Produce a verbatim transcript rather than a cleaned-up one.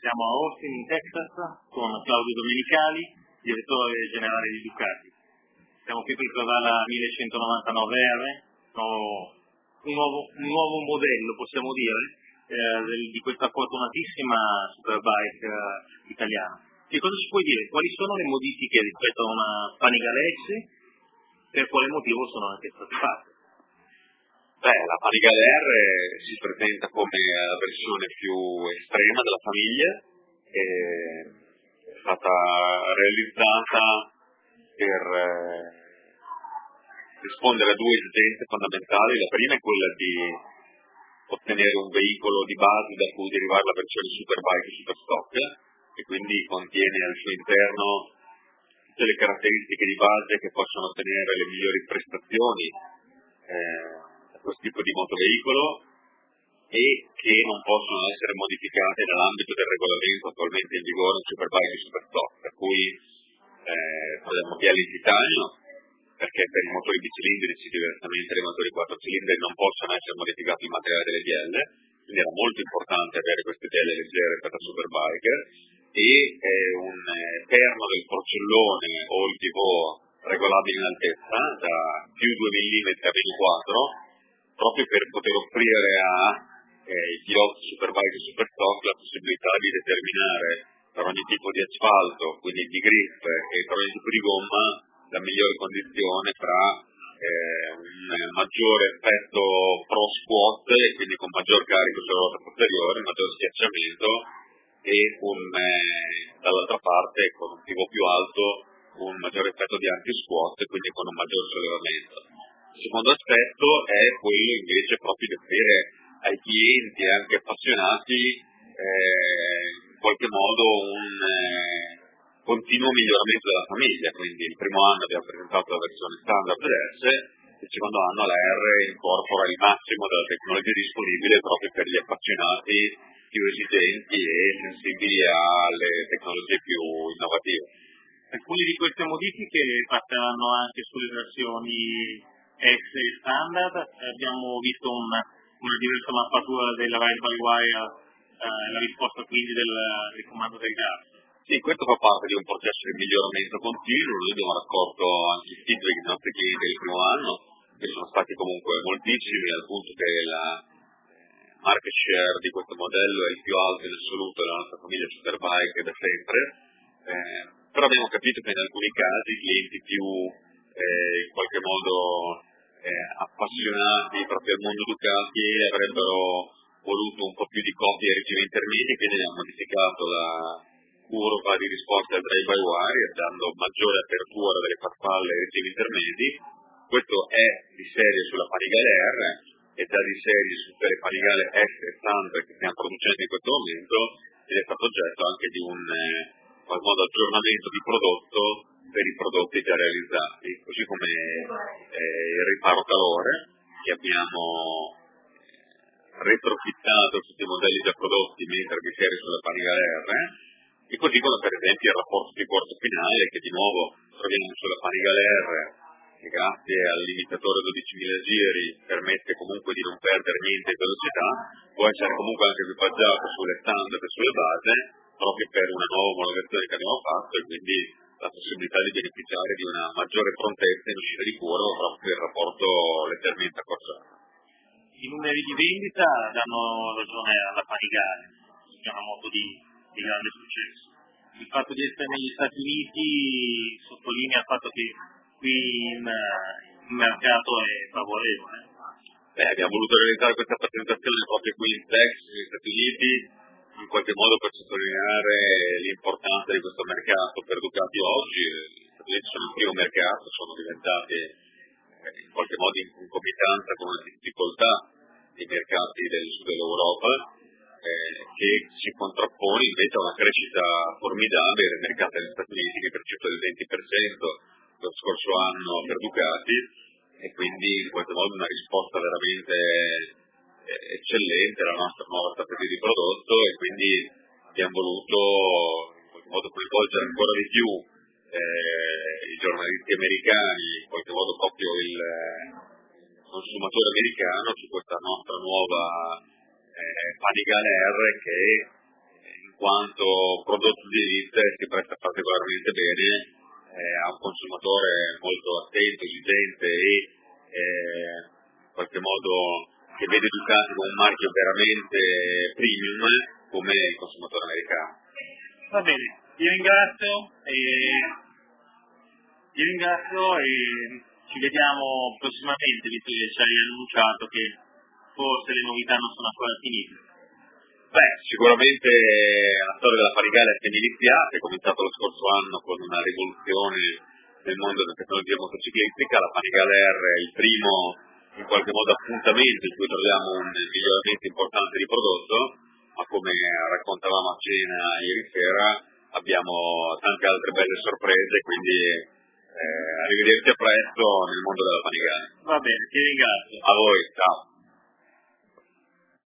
Siamo a Austin, in Texas, con Claudio Domenicali, direttore generale di Ducati. Siamo qui per provare la millecentonovantanove R, un nuovo, un nuovo modello, possiamo dire, eh, del, di questa fortunatissima Superbike eh, italiana. Che cosa ci puoi dire? Quali sono le modifiche rispetto a una Panigale? Per quale motivo sono anche state fatte? Beh, la Panigale R si presenta come la versione più estrema della famiglia, è stata realizzata per eh, rispondere a due esigenze fondamentali. La prima è quella di ottenere un veicolo di base da cui derivare la versione Superbike e Superstock, e quindi contiene al suo interno tutte le caratteristiche di base che possono ottenere le migliori prestazioni eh, da questo tipo di motoveicolo e che non possono essere modificate nell'ambito del regolamento attualmente in vigore in Superbike e Superstock, per cui eh, parliamo di ali in titanio, perché per i motori bicilindrici, diversamente dai motori quattro cilindri, non possono essere modificati il materiale delle bielle, quindi era molto importante avere queste bielle leggere per la Superbike, e eh, un eh, perno del porcellone o il pivot regolabile in altezza da più due millimetri a meno quattro, proprio per poter offrire ai piloti Superbike e Superstock la possibilità di determinare per ogni tipo di asfalto, quindi di grip e per ogni tipo di gomma, la migliore condizione fra eh, un maggiore effetto pro squat, quindi con maggior carico sulla ruota posteriore, maggior schiacciamento, e un, eh, dall'altra parte con un pivot più alto un maggiore effetto di anti-squat, quindi con un maggior sollevamento. Il secondo aspetto è quello invece proprio di offrire ai clienti anche appassionati eh, in qualche modo un eh, continuo miglioramento della famiglia. Quindi il primo anno abbiamo presentato la versione standard S, il secondo anno la R incorpora il massimo della tecnologia disponibile proprio per gli appassionati più esigenti e sensibili alle tecnologie più innovative. Alcune di queste modifiche passeranno anche sulle versioni S standard. Abbiamo visto una, una diversa mappatura della ride by wire, eh, la risposta quindi del, del comando del gas. Sì, questo fa parte di un processo di miglioramento continuo. Noi abbiamo raccolto anche i feedback dei nostri clienti del primo anno, che sono stati comunque moltissimi, al punto che la market share di questo modello è il più alto in assoluto della nostra famiglia Superbike da sempre. Eh, però abbiamo capito che in alcuni casi i clienti più eh, in qualche modo eh, appassionati proprio al mondo Ducati avrebbero voluto un po' più di copie e regimi intermedi, quindi abbiamo modificato la curva di risposta al drive by wire, dando maggiore apertura delle farfalle ai regimi intermedi. Questo è di serie sulla Panigale R e già di serie su tutte le Panigale S e standard che stiamo producendo in questo momento, ed è stato oggetto anche di un eh, in modo aggiornamento di prodotto per i prodotti già realizzati, così come eh, il riparo calore che abbiamo retrofittato tutti i modelli già prodotti mentre di serie sulla Panigale R, e così come per esempio il rapporto di corso finale che di nuovo troviamo sulla Panigale R, che grazie al limitatore dodicimila giri permette comunque di non perdere niente di velocità, può essere comunque anche equipaggiato sulle standard e sulle base, proprio per una nuova omologazione che abbiamo fatto, e quindi la possibilità di beneficiare di una maggiore prontezza in uscita di curva proprio per il rapporto leggermente accorciato. I numeri di vendita danno ragione alla Panigale, che è una moto di, di grande successo. Il fatto di essere negli Stati Uniti sottolinea il fatto che qui in, il mercato è favorevole. Beh, abbiamo voluto realizzare questa presentazione proprio qui in Texas, negli Stati Uniti, in qualche modo per sottolineare l'importanza di questo mercato per Ducati oggi. Gli Stati Uniti sono il primo mercato, sono diventati in qualche modo in concomitanza con le difficoltà dei mercati del sud dell'Europa, eh, che si contrappone invece a una crescita formidabile del mercato degli Stati Uniti, che è cresciuto del venti per cento lo scorso anno per Ducati, e quindi in qualche modo una risposta veramente eh, eccellente alla nostra nuova strategia di prodotto, e quindi abbiamo voluto in qualche modo coinvolgere ancora di più Eh, i giornalisti americani, in qualche modo proprio il eh, consumatore americano, su questa nostra nuova eh, Panigale R, che in quanto prodotto di elite si presta particolarmente bene eh, a un consumatore molto attento, esigente e eh, in qualche modo che vede Ducati come un marchio veramente premium come il consumatore americano. Va bene, ti ringrazio e, ti ringrazio e ci vediamo prossimamente, visto che ci hai annunciato che forse le novità non sono ancora finite. Beh, sicuramente la storia della Panigale è appena iniziata, è cominciato lo scorso anno con una rivoluzione nel mondo della tecnologia motociclistica. La Panigale R è il primo, in qualche modo, appuntamento in cui troviamo un miglioramento importante di prodotto, ma come raccontavamo a cena ieri sera abbiamo tante altre belle sorprese, quindi eh, arrivederci a presto nel mondo della Panigale. Va bene, ti ringrazio. A voi, ciao.